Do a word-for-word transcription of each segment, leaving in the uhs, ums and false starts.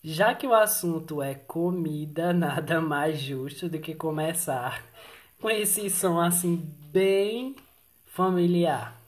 Já que o assunto é comida, nada mais justo do que começar com esse som assim bem familiar.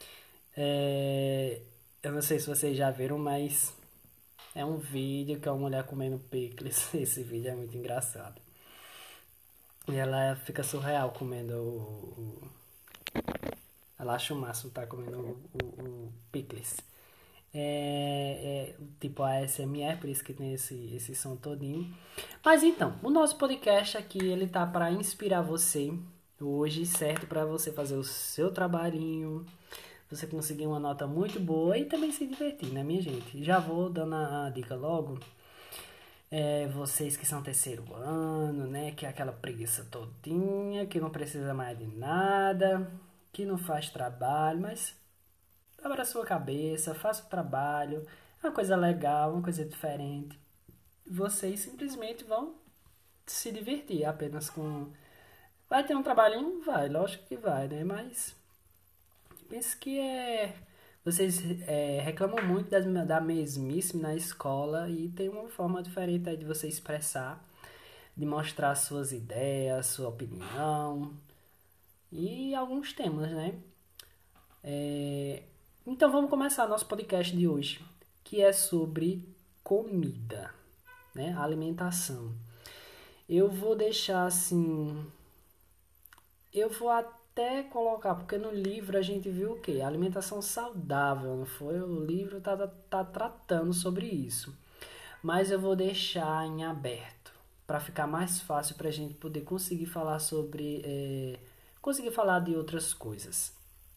É, Eu não sei se vocês já viram, mas é um vídeo que é uma mulher comendo picles. Esse vídeo é muito engraçado. E ela fica surreal comendo o. o- Ela acha o máximo tá comendo o, o, o picles. É, é tipo a S M R, por isso que tem esse, esse som todinho. Mas então, o nosso podcast aqui, ele tá para inspirar você hoje, certo? Para você fazer o seu trabalhinho, você conseguir uma nota muito boa e também se divertir, né, minha gente? Já vou dando a, a dica logo. É, vocês que são terceiro ano, né? Que é aquela preguiça todinha, que não precisa mais de nada, que não faz trabalho, mas abra a sua cabeça, faça o trabalho, é uma coisa legal, uma coisa diferente. Vocês simplesmente vão se divertir apenas com. Vai ter um trabalhinho? Vai, lógico que vai, né? Mas penso que é. Vocês é, reclamam muito das, da mesmice na escola e tem uma forma diferente aí de você expressar, de mostrar suas ideias, sua opinião e alguns temas, né? É, Então vamos começar nosso podcast de hoje, que é sobre comida, né? Alimentação. Eu vou deixar assim, eu vou até colocar, porque no livro a gente viu o quê? Alimentação saudável, não foi? O livro tá, tá, tá tratando sobre isso. Mas eu vou deixar em aberto, para ficar mais fácil para a gente poder conseguir falar sobre, é, conseguir falar de outras coisas.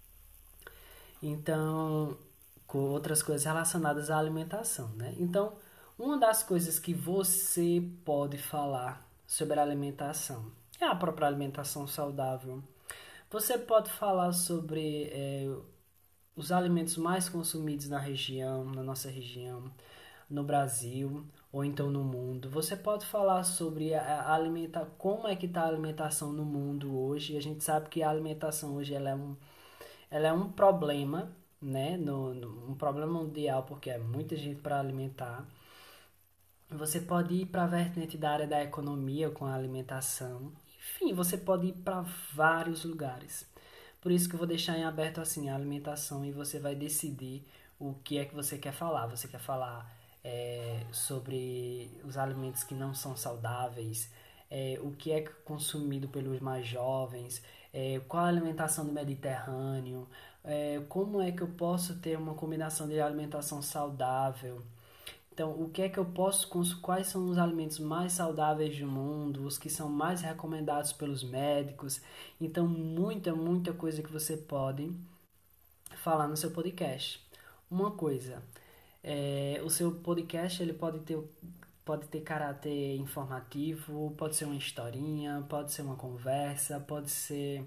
Então, com outras coisas relacionadas à alimentação, né? Então, uma das coisas que você pode falar sobre a alimentação é a própria alimentação saudável. Você pode falar sobre é, os alimentos mais consumidos na região, na nossa região, no Brasil ou então no mundo. Você pode falar sobre a, a alimenta, como é que está a alimentação no mundo hoje. A gente sabe que a alimentação hoje ela é um ela é um problema, né? No, no- um problema mundial, porque é muita gente para alimentar. Você pode ir para a vertente da área da economia com a alimentação. Enfim, você pode ir para vários lugares. Por isso que eu vou deixar em aberto assim a alimentação e você vai decidir o que é que você quer falar. Você quer falar é, sobre os alimentos que não são saudáveis, é, o que é consumido pelos mais jovens, é, qual a alimentação do Mediterrâneo, é, como é que eu posso ter uma combinação de alimentação saudável. Então, o que é que eu posso consumir? Quais são os alimentos mais saudáveis do mundo, os que são mais recomendados pelos médicos? Então, muita, muita coisa que você pode falar no seu podcast. Uma coisa, é, o seu podcast ele pode ter, pode ter caráter informativo, pode ser uma historinha, pode ser uma conversa, pode ser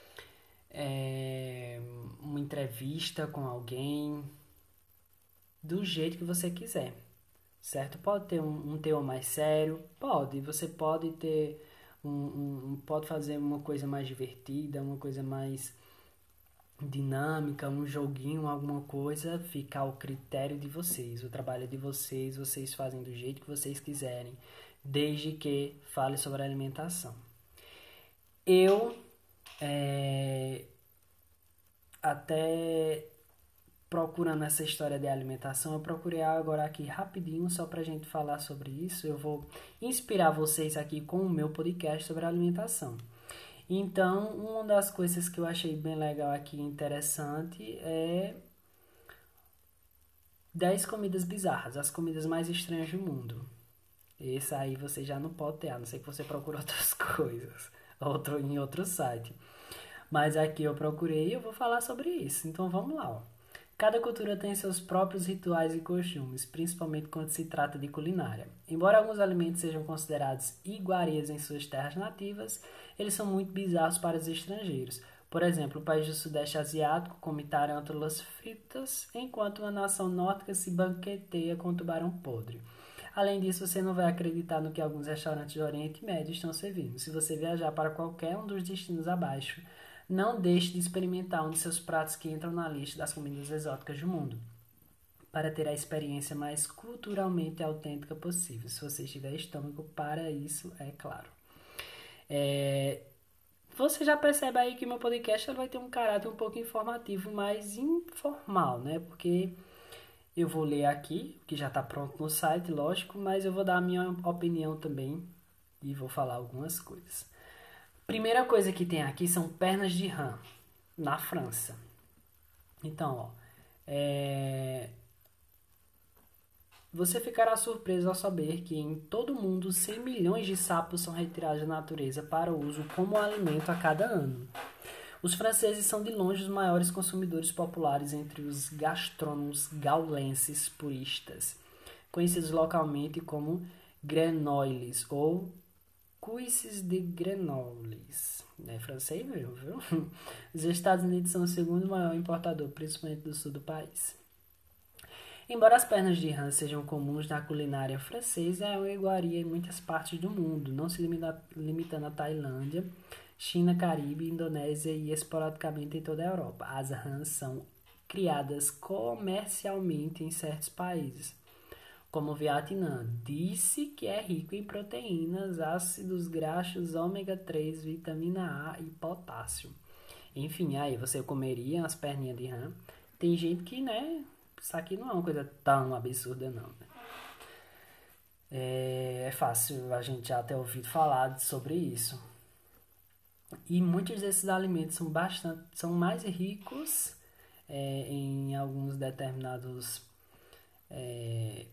é, uma entrevista com alguém, do jeito que você quiser, certo? Pode ter um, um teor mais sério, pode. Você pode ter um, um- um- pode fazer uma coisa mais divertida, uma coisa mais dinâmica, um joguinho, alguma coisa, fica ao critério de vocês. O trabalho é de vocês, vocês fazem do jeito que vocês quiserem, desde que fale sobre alimentação. Eu é, até procurando essa história de alimentação, eu procurei agora aqui rapidinho só pra gente falar sobre isso. Eu vou inspirar vocês aqui com o meu podcast sobre alimentação. Então, uma das coisas que eu achei bem legal aqui, interessante, é dez comidas bizarras, as comidas mais estranhas do mundo. Esse aí você já não pode ter, a não ser que você procure outras coisas, outro, em outro site. Mas aqui eu procurei e eu vou falar sobre isso. Então vamos lá. Ó. Cada cultura tem seus próprios rituais e costumes, principalmente quando se trata de culinária. Embora alguns alimentos sejam considerados iguarias em suas terras nativas, eles são muito bizarros para os estrangeiros. Por exemplo, o país do Sudeste Asiático come tarântulas fritas, enquanto uma nação nórdica se banqueteia com tubarão podre. Além disso, você não vai acreditar no que alguns restaurantes do Oriente Médio estão servindo. Se você viajar para qualquer um dos destinos abaixo, não deixe de experimentar um de seus pratos que entram na lista das comidas exóticas do mundo. para ter a experiência mais culturalmente autêntica possível. Se você tiver estômago para isso, é claro. É, você já percebe aí que meu podcast vai ter um caráter um pouco informativo, mais informal, né? Porque eu vou ler aqui, que já está pronto no site, lógico, mas eu vou dar a minha opinião também e vou falar algumas coisas. Primeira coisa que tem aqui são pernas de rã, na França. Então, ó, é... você ficará surpreso ao saber que em todo o mundo cem milhões de sapos são retirados da natureza para uso como alimento a cada ano. Os franceses são de longe os maiores consumidores populares entre os gastrônomos gaulenses puristas, conhecidos localmente como grenoiles ou cuisses de grenoles. É francês mesmo, viu? Os Estados Unidos são o segundo maior importador, principalmente do sul do país. Embora as pernas de rã sejam comuns na culinária francesa, é uma iguaria em muitas partes do mundo, não se limita, limitando à Tailândia, China, Caribe, Indonésia e esporadicamente em toda a Europa. As rãs são criadas comercialmente em certos países, como o Vietnã. Disse que é rico em proteínas, ácidos graxos, ômega três, vitamina A e potássio. Enfim, aí você comeria as perninhas de rã. Tem gente que, né, isso aqui não é uma coisa tão absurda não, né? É, é fácil a gente já ter ouvido falar sobre isso. E muitos desses alimentos são bastante, são mais ricos é, em alguns determinados é,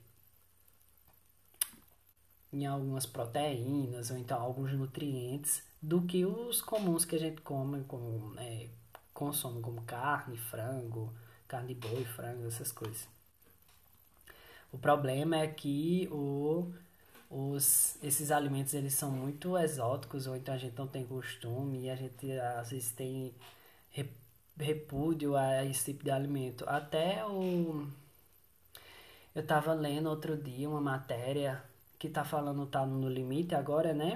em algumas proteínas ou então alguns nutrientes do que os comuns que a gente come, como, é, consome como carne, frango, carne de boi, frango, essas coisas. O problema é que o, os, esses alimentos eles são muito exóticos ou então a gente não tem costume e a gente às vezes tem repúdio a esse tipo de alimento. Até o... Eu tava lendo outro dia uma matéria que tá falando tá no limite agora, né?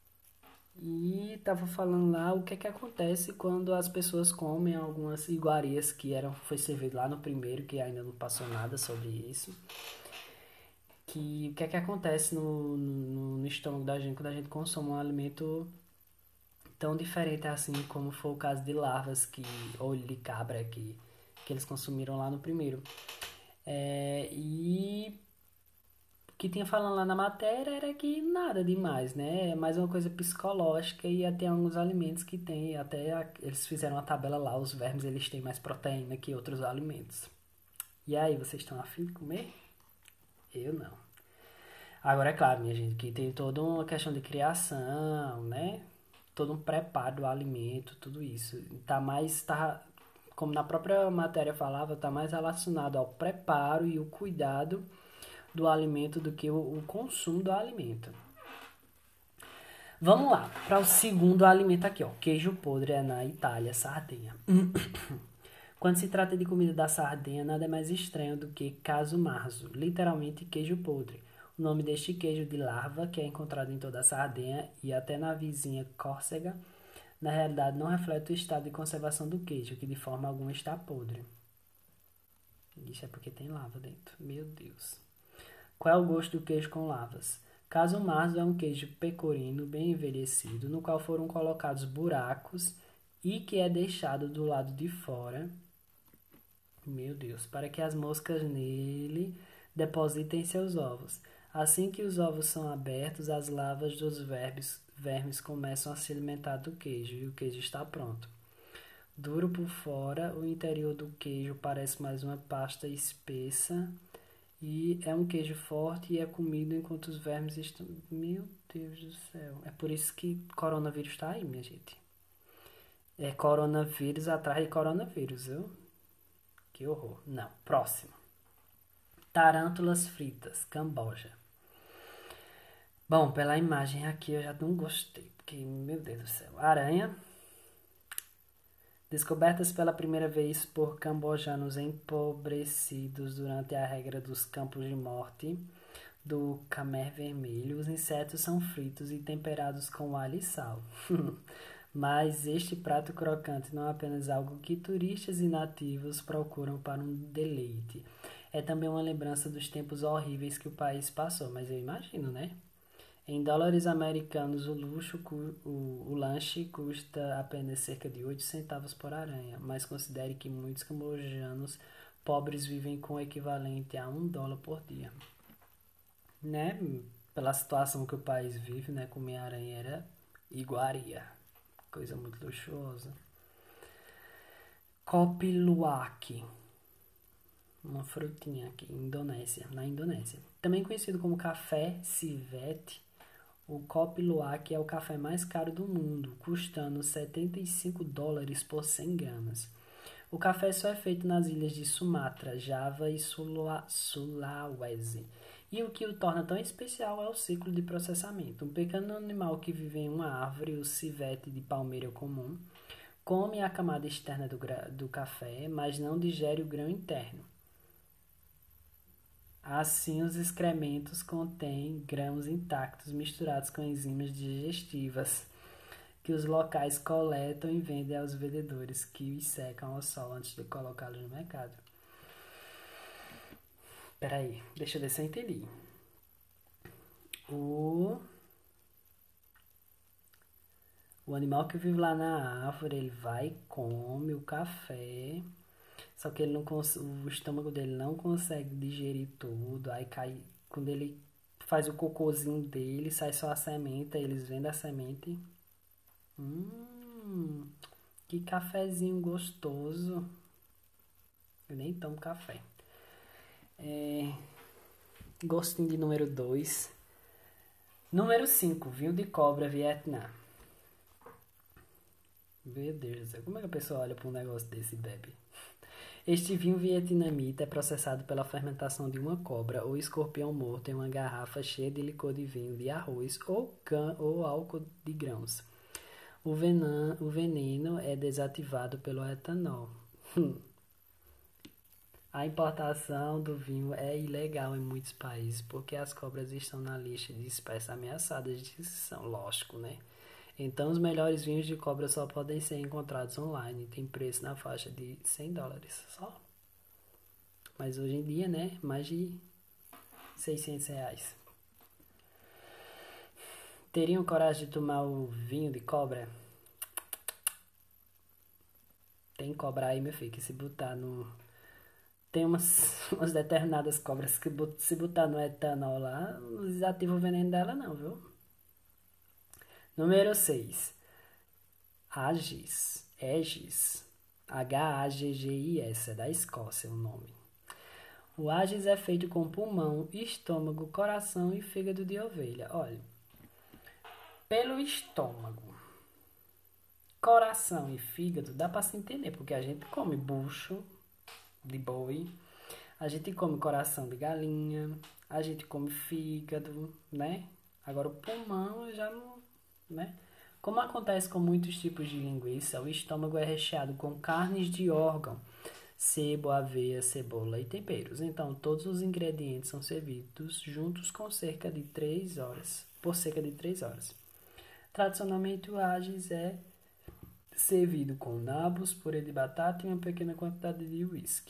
E tava falando lá o que é que acontece quando as pessoas comem algumas iguarias que eram foi servido lá no primeiro, que ainda não passou nada sobre isso. Que o que é que acontece no, no, no estômago da gente quando a gente consome um alimento tão diferente assim como foi o caso de larvas que ou de cabra que que eles consumiram lá no primeiro. É, e o que tinha falando lá na matéria era que nada demais, né? É mais uma coisa psicológica e até alguns alimentos que tem, até a, eles fizeram uma tabela lá, os vermes eles têm mais proteína que outros alimentos. E aí, vocês estão afim de comer? Eu não. Agora é claro, minha gente, que tem toda uma questão de criação, né? Todo um preparo do alimento, tudo isso. Tá mais, tá, como na própria matéria falava, tá mais relacionado ao preparo e o cuidado do alimento do que o, o consumo do alimento. Vamos lá, para o segundo alimento aqui, ó. Queijo podre é na Itália, Sardenha. Quando se trata de comida da Sardenha, nada é mais estranho do que casu marzo, literalmente queijo podre. O nome deste queijo de larva, que é encontrado em toda a Sardenha e até na vizinha Córcega, na realidade não reflete o estado de conservação do queijo, que de forma alguma está podre. Isso é porque tem lava dentro. Meu Deus. Qual é o gosto do queijo com lavas? Casu marzo é um queijo pecorino bem envelhecido, no qual foram colocados buracos e que é deixado do lado de fora, meu Deus, para que as moscas nele depositem seus ovos. Assim que os ovos são abertos, as larvas dos vermes, vermes começam a se alimentar do queijo e o queijo está pronto. Duro por fora, o interior do queijo parece mais uma pasta espessa e é um queijo forte e é comido enquanto os vermes estão... Meu Deus do céu. É por isso que coronavírus está aí, minha gente. É coronavírus atrás de coronavírus, viu? Que horror. Não. Próximo. Tarântulas fritas, Camboja. Bom, pela imagem aqui eu já não gostei, porque, meu Deus do céu. Aranha. Descobertas pela primeira vez por cambojanos empobrecidos durante a regra dos campos de morte do Khmer Vermelho, os insetos são fritos e temperados com alho e sal. Mas este prato crocante não é apenas algo que turistas e nativos procuram para um deleite. É também uma lembrança dos tempos horríveis que o país passou, mas eu imagino, né? Em dólares americanos, o luxo, cu- o, o lanche custa apenas cerca de oito centavos por aranha, mas considere que muitos cambojanos pobres vivem com o equivalente a um dólar por dia, né? Pela situação que o país vive, né? Comer aranha era iguaria, coisa muito luxuosa. Kopi Luwak, uma frutinha aqui, Indonésia, na Indonésia. Também conhecido como café civet, o Kopi Luwak é o café mais caro do mundo, custando setenta e cinco dólares por cem gramas. O café só é feito nas ilhas de Sumatra, Java e Sula- Sulawesi. E o que o torna tão especial é o ciclo de processamento. Um pequeno animal que vive em uma árvore, o civete de palmeira comum, come a camada externa do, gra- do café, mas não digere o grão interno. Assim, os excrementos contêm grãos intactos misturados com enzimas digestivas que os locais coletam e vendem aos vendedores que os secam ao sol antes de colocá-los no mercado. Peraí, deixa eu ver se eu entendi. O, o animal que vive lá na árvore, ele vai e come o café, só que ele não cons- o estômago dele não consegue digerir tudo, aí cai, quando ele faz o cocôzinho dele, sai só a semente, aí eles vendem a semente. Hum, que cafezinho gostoso. Eu nem tomo café. É, gostinho de número dois. Número cinco, vinho de cobra, Vietnã. Meu Deus do céu, como é que a pessoa olha para um negócio desse e bebe? Este vinho vietnamita é processado pela fermentação de uma cobra ou escorpião morto em uma garrafa cheia de licor de vinho de arroz ou, can ou álcool de grãos. O veneno, o veneno é desativado pelo etanol. A importação do vinho é ilegal em muitos países porque as cobras estão na lista de espécies ameaçadas de extinção, lógico, né? Então, os melhores vinhos de cobra só podem ser encontrados online. Tem preço na faixa de cem dólares só. Mas hoje em dia, né? Mais de seiscentos reais. Teriam coragem de tomar o vinho de cobra? Tem cobra aí, meu filho, que se botar no. Tem umas, umas determinadas cobras que se botar no etanol lá, não desativa o veneno dela, não, viu? Número seis. Agis. Aegis. H-A-G-G-I-S. É da Escócia o nome. O Agis é feito com pulmão, estômago, coração e fígado de ovelha. Olha, pelo estômago, coração e fígado dá pra se entender, porque a gente come bucho de boi, a gente come coração de galinha, a gente come fígado, né? Agora o pulmão eu já não, né? Como acontece com muitos tipos de linguiça, o estômago é recheado com carnes de órgão, sebo, aveia, cebola e temperos. Então, todos os ingredientes são servidos juntos com cerca de três horas, por cerca de três horas. Tradicionalmente, o Agis é servido com nabos, purê de batata e uma pequena quantidade de uísque.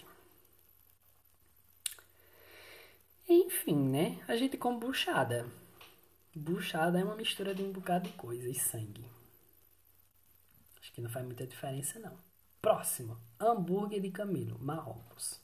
Enfim, né? A gente come buchada. Buchada é uma mistura de um bocado de coisa e sangue. Acho que não faz muita diferença, não. Próximo. Hambúrguer de Camilo, Marrocos.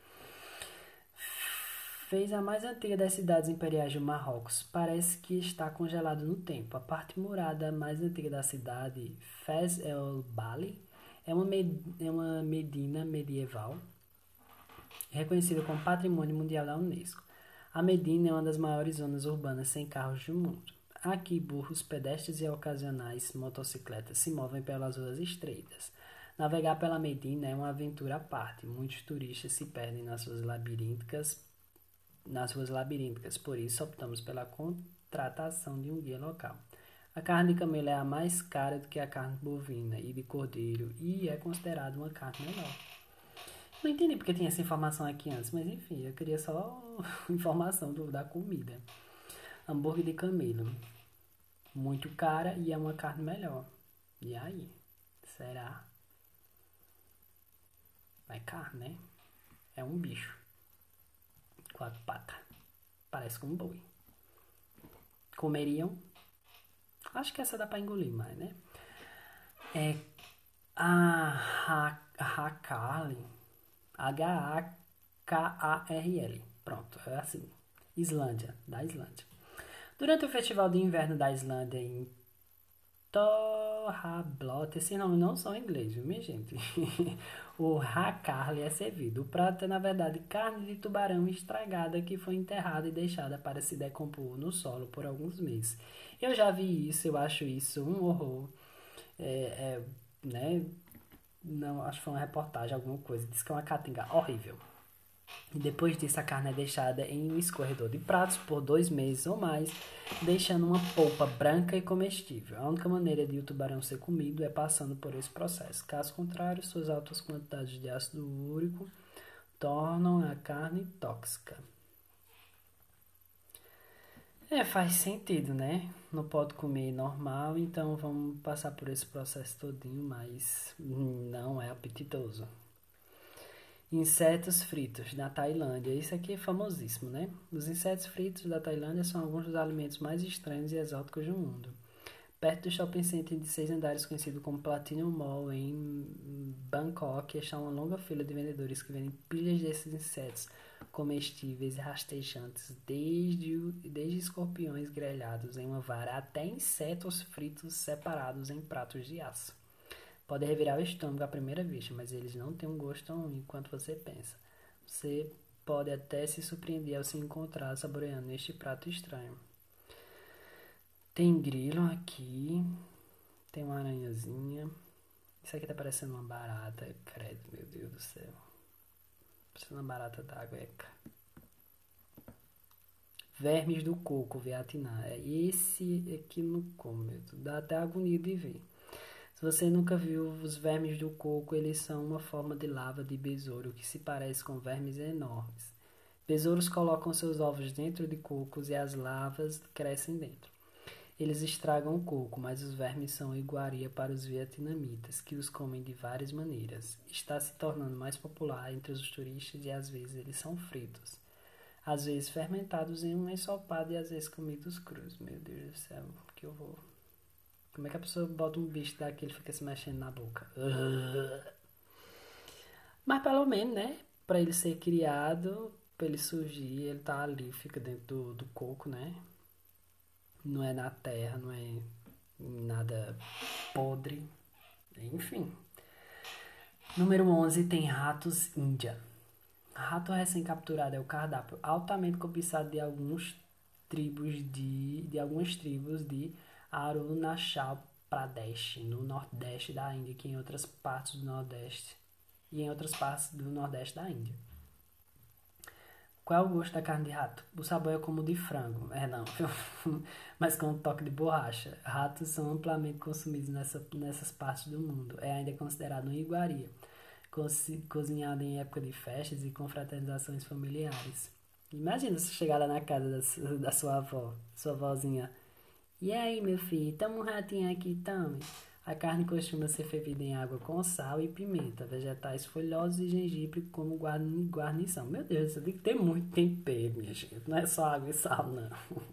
Fez a mais antiga das cidades imperiais do Marrocos. Parece que está congelado no tempo. A parte murada mais antiga da cidade, Fez el Bali, é uma, med é uma medina medieval reconhecida como Patrimônio Mundial da Unesco. A Medina é uma das maiores zonas urbanas sem carros do mundo. Aqui, burros, pedestres e ocasionais motocicletas se movem pelas ruas estreitas. Navegar pela Medina é uma aventura à parte. Muitos turistas se perdem nas suas labirínticas, nas ruas labirínticas, por isso optamos pela contratação de um guia local. A carne de camelo é a mais cara do que a carne bovina e de cordeiro e é considerada uma carne melhor. Não entendi porque tinha essa informação aqui antes, mas enfim, eu queria só informação do, da comida. Hambúrguer de camelo. Muito cara e é uma carne melhor. E aí? Será? É carne, né? É um bicho. quatro patas. Parece com um boi. Comeriam? Acho que essa dá pra engolir mais, né? É a Hakarl. H A K A R L. Pronto, é assim. Islândia, da Islândia. Durante o Festival de Inverno da Islândia em Thorrablot, esse nome não são inglês, viu, minha gente? O hakarl é servido. O prato é, na verdade, carne de tubarão estragada que foi enterrada e deixada para se decompor no solo por alguns meses. Eu já vi isso, eu acho isso um horror. É, é, né? Não, acho que foi uma reportagem, alguma coisa. Diz que é uma catinga horrível. E depois disso, a carne é deixada em um escorredor de pratos por dois meses ou mais, deixando uma polpa branca e comestível. A única maneira de o tubarão ser comido é passando por esse processo. Caso contrário, suas altas quantidades de ácido úrico tornam a carne tóxica. É, faz sentido, né? Não pode comer normal, então vamos passar por esse processo todinho, mas não é apetitoso. Insetos fritos na Tailândia. Isso aqui é famosíssimo, né? Os insetos fritos da Tailândia são alguns dos alimentos mais estranhos e exóticos do mundo. Perto do shopping center de seis andares conhecido como Platinum Mall, em Bangkok, está uma longa fila de vendedores que vendem pilhas desses insetos comestíveis e rastejantes, desde, desde escorpiões grelhados em uma vara até insetos fritos separados em pratos de aço. Pode revirar o estômago à primeira vista, mas eles não têm um gosto tão ruim quanto você pensa. Você pode até se surpreender ao se encontrar saboreando este prato estranho. Tem grilo aqui, tem uma aranhazinha. Isso aqui tá parecendo uma barata, credo, meu Deus do céu. Parecendo uma barata d'água, eca. Vermes do coco, Vietnã. É esse aqui no como, dá até agonia de ver. Se você nunca viu os vermes do coco, eles são uma forma de larva de besouro que se parece com vermes enormes. Besouros colocam seus ovos dentro de cocos e as larvas crescem dentro. Eles estragam o coco, mas os vermes são iguaria para os vietnamitas, que os comem de várias maneiras. Está se tornando mais popular entre os turistas e às vezes eles são fritos. Às vezes fermentados em um ensopado e às vezes comidos crus. Meu Deus do céu, que horror. Como é que a pessoa bota um bicho daquele e fica se mexendo na boca? Mas pelo menos, né? Pra ele ser criado, pra ele surgir, ele tá ali, fica dentro do, do coco, né? Não é na terra, não é nada podre. Enfim. Número onze tem ratos índia. Rato recém-capturado é o cardápio altamente cobiçado de alguns tribos de, de algumas tribos de Arunachal Pradesh, no nordeste da Índia, que em outras partes do nordeste e em outras partes do nordeste da Índia. Qual é o gosto da carne de rato? O sabor é como o de frango, é não, mas com um toque de borracha. Ratos são amplamente consumidos nessa, nessas partes do mundo. É ainda considerado uma iguaria, cozinhado em época de festas e confraternizações familiares. Imagina se chegar lá na casa da, da sua avó, sua avózinha. E aí, meu filho, toma um ratinho aqui, tome. A carne costuma ser fervida em água com sal e pimenta, vegetais folhosos e gengibre como guarnição. Meu Deus, isso tem que ter muito tempero, minha gente. Não é só água e sal, não.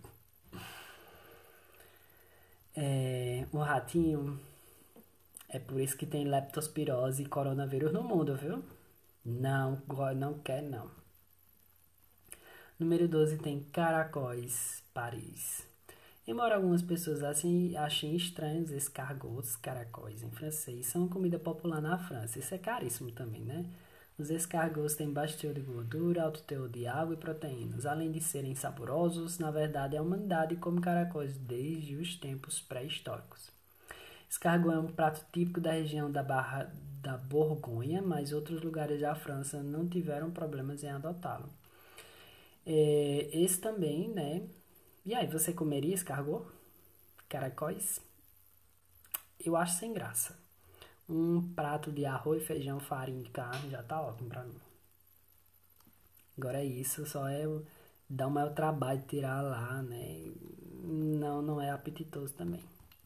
É, o ratinho, é por isso que tem leptospirose e coronavírus no mundo, viu? Não, não quer, não. Número doze tem caracóis, Paris. Embora algumas pessoas assim, achem estranhos escargots, caracóis em francês, são comida popular na França. Isso é caríssimo também, né? Os escargots têm baixo teor de gordura, alto teor de água e proteínas. Além de serem saborosos, na verdade a humanidade come caracóis desde os tempos pré-históricos. Escargot é um prato típico da região da, Barra, da Borgonha, mas outros lugares da França não tiveram problemas em adotá-lo. É, esse também, né? E aí, você comeria escargot? Caracóis? Eu acho sem graça. Um prato de arroz, feijão, farinha de carne já tá ótimo pra mim. Agora isso só é dar o maior trabalho de tirar lá, né? Não, não é apetitoso também.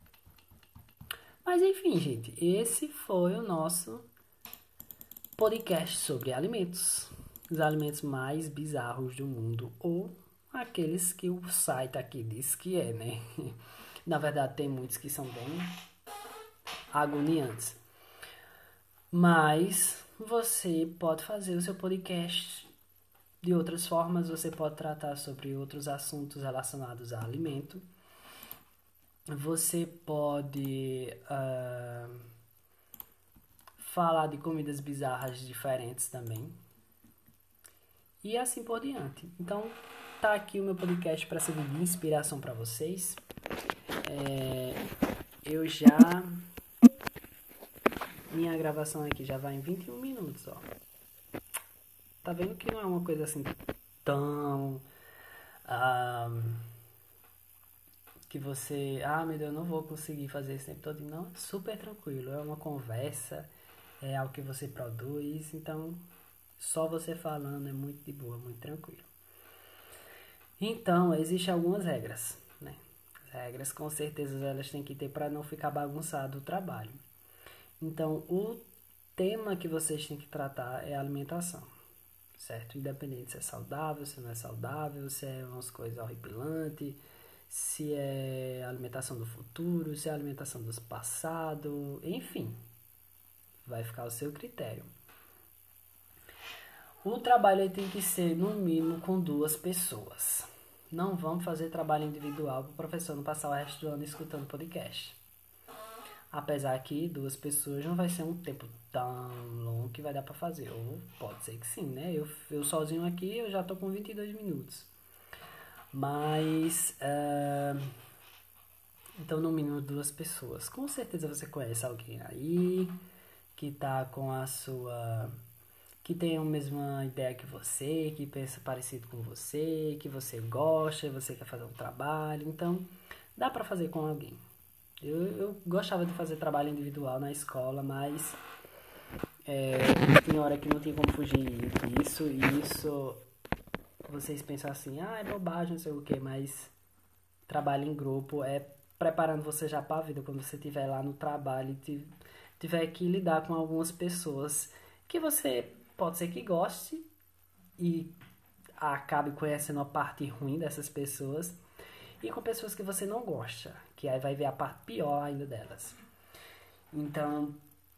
Mas enfim, gente, esse foi o nosso podcast sobre alimentos. os alimentos mais bizarros do mundo, ou aqueles que o site aqui diz que é, né? Na verdade, tem muitos que são bem agoniantes. Mas você pode fazer o seu podcast de outras formas, você pode tratar sobre outros assuntos relacionados a alimento. Você pode uh, falar de comidas bizarras diferentes também. E assim por diante. Então, tá aqui o meu podcast para servir de inspiração para vocês. É, eu já... Minha gravação aqui já vai em vinte e um minutos, ó. Tá vendo que não é uma coisa assim tão... Um, que você... Ah, meu Deus, eu não vou conseguir fazer esse tempo todo. Não, é super tranquilo. É uma conversa, é algo que você produz. Então, só você falando é muito de boa, muito tranquilo. Então, existem algumas regras, né? As regras, com certeza, elas têm que ter para não ficar bagunçado o trabalho. Então, o tema que vocês têm que tratar é a alimentação, certo? Independente se é saudável, se não é saudável, se é umas coisas horripilantes, se é a alimentação do futuro, se é a alimentação do passado, enfim, vai ficar ao seu critério. O trabalho tem que ser, no mínimo, com duas pessoas. Não vamos fazer trabalho individual para o professor não passar o resto do ano escutando podcast. Apesar que duas pessoas não vai ser um tempo tão longo que vai dar para fazer. Ou pode ser que sim, né? Eu, eu sozinho aqui eu já tô com vinte e dois minutos. Mas... Uh, então, no mínimo, duas pessoas. Com certeza você conhece alguém aí que tá com a sua... que tem a mesma ideia que você, que pensa parecido com você, que você gosta, você quer fazer um trabalho. Então, dá para fazer com alguém. Eu, eu gostava de fazer trabalho individual na escola, mas é, tinha hora que não tinha como fugir disso. E isso, vocês pensam assim, ah, é bobagem, não sei o que, mas trabalho em grupo é preparando você já para a vida. Quando você estiver lá no trabalho e tiver que lidar com algumas pessoas que você pode ser que goste e acabe conhecendo a parte ruim dessas pessoas, e com pessoas que você não gosta, que aí vai ver a parte pior ainda delas. Então,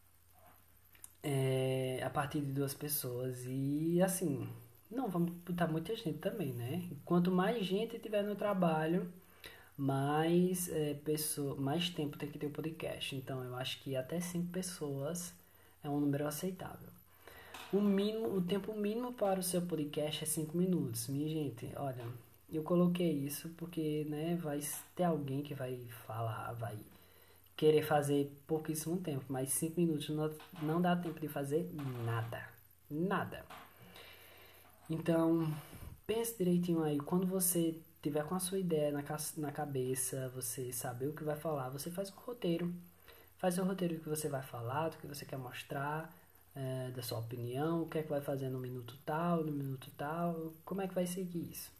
é, a partir de duas pessoas. E assim, não vamos botar muita gente também, né? Quanto mais gente tiver no trabalho, mais, é, pessoa, mais tempo tem que ter o podcast. Então, eu acho que até cinco pessoas é um número aceitável. O, mínimo, o tempo mínimo para o seu podcast é cinco minutos. Minha gente, olha... Eu coloquei isso porque, né, vai ter alguém que vai falar, vai querer fazer pouquíssimo tempo, mas cinco minutos não, não dá tempo de fazer nada. Nada. Então, pense direitinho aí. Quando você tiver com a sua ideia na, na cabeça, você saber o que vai falar, você faz um roteiro. Faz o roteiro do que você vai falar, do que você quer mostrar, é, da sua opinião, o que é que vai fazer no minuto tal, no minuto tal, como é que vai seguir isso.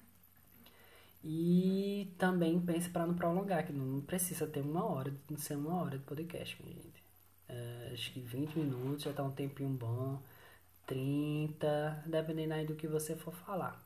E também pense para não prolongar, que não precisa ter uma hora, não ser uma hora de podcast, minha gente. É, acho que vinte minutos já tá um tempinho bom, trinta, dependendo aí do que você for falar.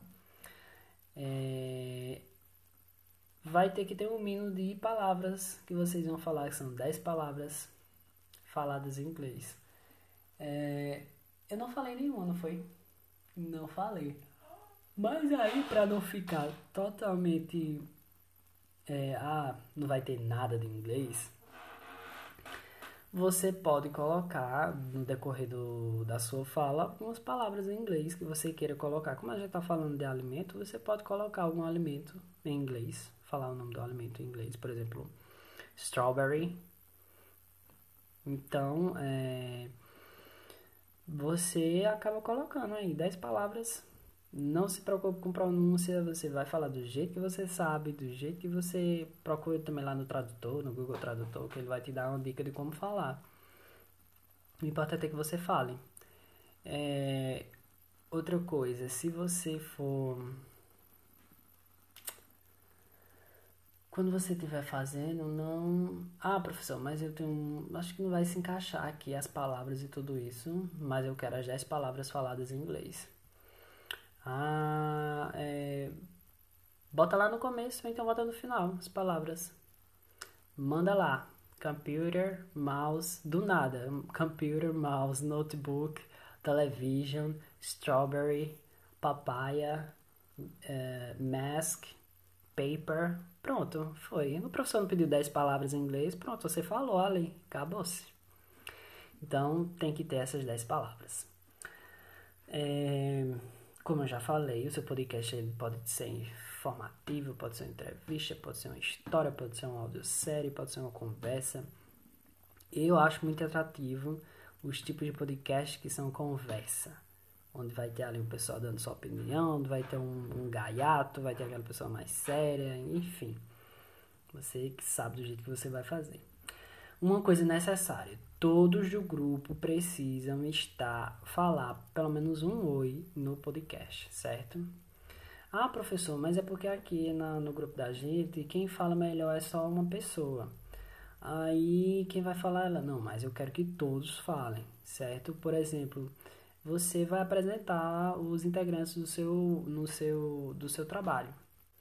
É, vai ter que ter um mínimo de palavras que vocês vão falar, que são dez palavras faladas em inglês. É, eu não falei nenhuma, não foi? Não falei. Mas aí, para não ficar totalmente... É, ah, não vai ter nada de inglês, você pode colocar no decorrer do, da sua fala algumas palavras em inglês que você queira colocar. Como a gente está falando de alimento, você pode colocar algum alimento em inglês, falar o nome do alimento em inglês, por exemplo, strawberry. Então, é, você acaba colocando aí dez palavras. Não se preocupe com pronúncia, você vai falar do jeito que você sabe, do jeito que você procura também lá no tradutor, no Google Tradutor, que ele vai te dar uma dica de como falar. O importante é que você fale. É... Outra coisa, se você for... Quando você estiver fazendo, não... Ah, professor, mas eu tenho... Acho que não vai se encaixar aqui as palavras e tudo isso, mas eu quero as dez palavras faladas em inglês. Ah, é, bota lá no começo, ou então bota no final as palavras. Manda lá. Computer, mouse, do nada. Computer, mouse, notebook, television, strawberry, papaya, eh, mask, paper. Pronto, foi. O professor não pediu dez palavras em inglês, pronto, você falou ali, acabou-se. Então tem que ter essas dez palavras. É, como eu já falei, o seu podcast ele pode ser informativo, pode ser uma entrevista, pode ser uma história, pode ser uma audiosérie, pode ser uma conversa. Eu acho muito atrativo os tipos de podcast que são conversa, onde vai ter ali um pessoal dando sua opinião, onde vai ter um, um gaiato, vai ter aquela pessoa mais séria, enfim. Você que sabe do jeito que você vai fazer. Uma coisa necessária, todos do grupo precisam estar, falar pelo menos um oi no podcast, certo? Ah, professor, mas é porque aqui na, no grupo da gente, quem fala melhor é só uma pessoa. Aí quem vai falar ela, não, mas eu quero que todos falem, certo? Por exemplo, você vai apresentar os integrantes do seu, no seu, do seu trabalho.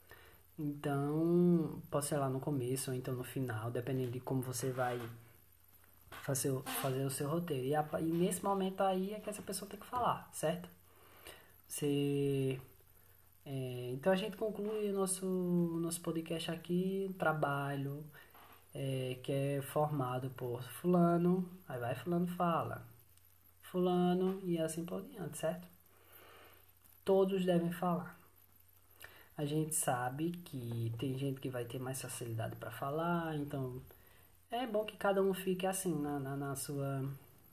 Então, pode ser lá no começo ou então no final, dependendo de como você vai fazer, fazer o seu roteiro. E, a, e nesse momento aí é que essa pessoa tem que falar, certo? Você, é, então a gente conclui o nosso, nosso podcast aqui, trabalho, é, que é formado por fulano, aí vai fulano fala, fulano e assim por diante, certo? Todos devem falar. A gente sabe que tem gente que vai ter mais facilidade para falar, então é bom que cada um fique assim na, na, na sua,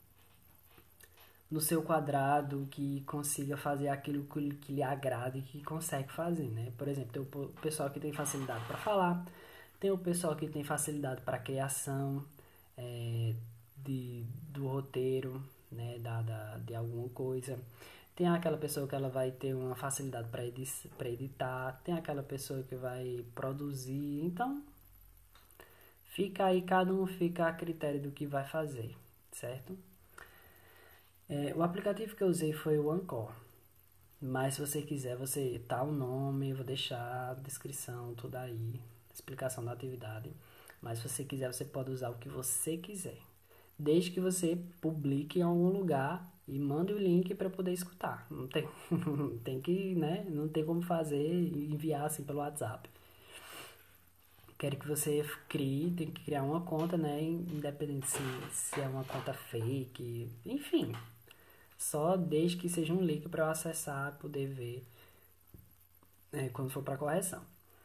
no seu quadrado, que consiga fazer aquilo que, que lhe agrada e que consegue fazer, né? Por exemplo, tem o pessoal que tem facilidade para falar, tem o pessoal que tem facilidade para criação é, de, do roteiro, né? Da, da, de alguma coisa. Tem aquela pessoa que ela vai ter uma facilidade para edi editar, tem aquela pessoa que vai produzir. Então, fica aí, cada um fica a critério do que vai fazer, certo? É, o aplicativo que eu usei foi o Anchor. Mas se você quiser, você tá o nome, eu vou deixar a descrição, tudo aí, explicação da atividade. Mas se você quiser, você pode usar o que você quiser. Desde que você publique em algum lugar e mande o link para poder escutar. Não tem, tem que, né? Não tem como fazer e enviar assim pelo WhatsApp. Quero que você crie, tem que criar uma conta, né? Independente se, se é uma conta fake, enfim. Só desde que seja um link para eu acessar e poder ver é, quando for para correção.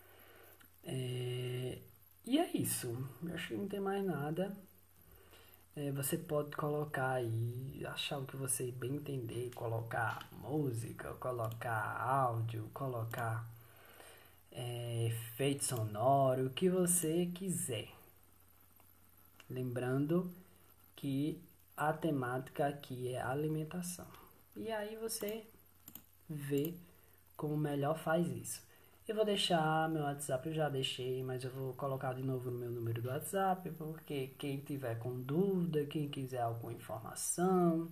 É, e é isso. Eu acho que não tem mais nada. É, você pode colocar aí, achar o que você bem entender, colocar música, colocar áudio, colocar é, efeito sonoro, o que você quiser. Lembrando que a temática aqui é alimentação. E aí você vê como melhor faz isso. Eu vou deixar meu WhatsApp, eu já deixei, mas eu vou colocar de novo no meu número do WhatsApp, porque quem tiver com dúvida, quem quiser alguma informação,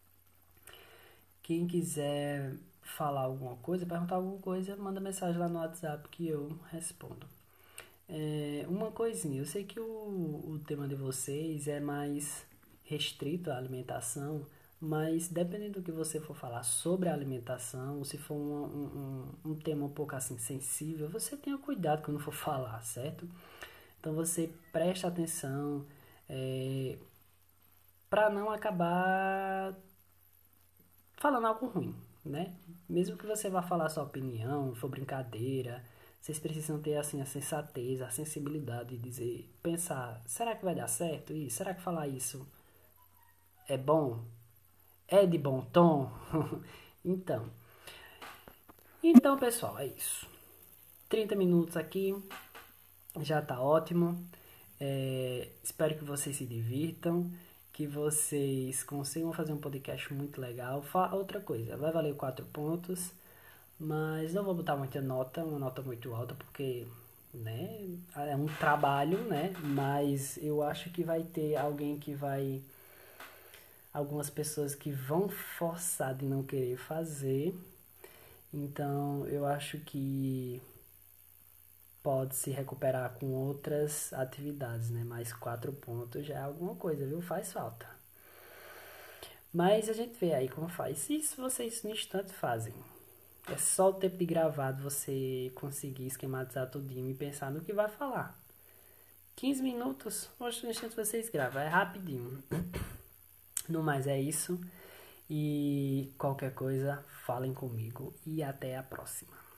quem quiser falar alguma coisa, perguntar alguma coisa, manda mensagem lá no WhatsApp que eu respondo. É, uma coisinha, eu sei que o, o tema de vocês é mais restrito à alimentação, mas dependendo do que você for falar sobre a alimentação, se for um, um, um tema um pouco assim sensível, você tenha cuidado quando for falar, certo? Então você presta atenção é, para não acabar falando algo ruim, né? Mesmo que você vá falar sua opinião, for brincadeira, vocês precisam ter assim a sensatez, a sensibilidade de dizer, pensar, será que vai dar certo isso? Será que falar isso é bom? É de bom tom? então, então pessoal, é isso. trinta minutos aqui, já tá ótimo. É, espero que vocês se divirtam, que vocês consigam fazer um podcast muito legal. Outra coisa, vai valer quatro pontos, mas não vou botar muita nota, uma nota muito alta, porque né, é um trabalho, né? Mas eu acho que vai ter alguém que vai... Algumas pessoas que vão forçar de não querer fazer Então, eu acho que pode se recuperar com outras atividades, né? Mais quatro pontos já é alguma coisa, viu? Faz falta. Mas a gente vê aí como faz. Isso vocês no instante fazem. É só o tempo de gravado você conseguir esquematizar tudinho e pensar no que vai falar. quinze minutos, hoje no instante vocês gravam, é rapidinho. No mais é isso. E qualquer coisa, falem comigo e até a próxima.